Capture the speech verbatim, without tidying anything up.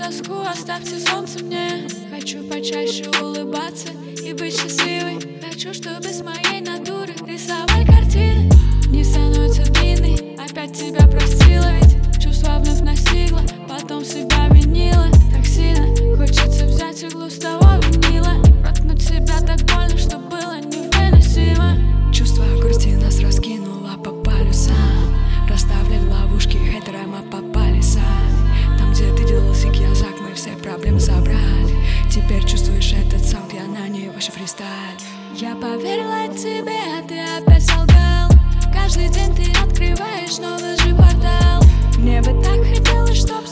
тоску, оставьте солнце мне. Хочу почаще улыбаться и быть счастливой. Хочу, чтобы с моей натуры рисовали картины. Не становится длинной, опять тебя простила, ведь чувства вновь настигла, потом себя винила. Так сильно хочется взять иглу с того винила и проткнуть себя так больно, что было невыносимо. Чувство грусти нас раскинуло по полюсам, расставляли ловушки хейтерам, а попали сами. Там, где ты делал зиг-язак, мы все проблемы забрали. Теперь чувствуешь этот саунд, я на ней ваш фристайл. Я поверила тебе, а ты опять солгал. Каждый день ты открываешь новый же портал. Мне бы так хотелось, чтоб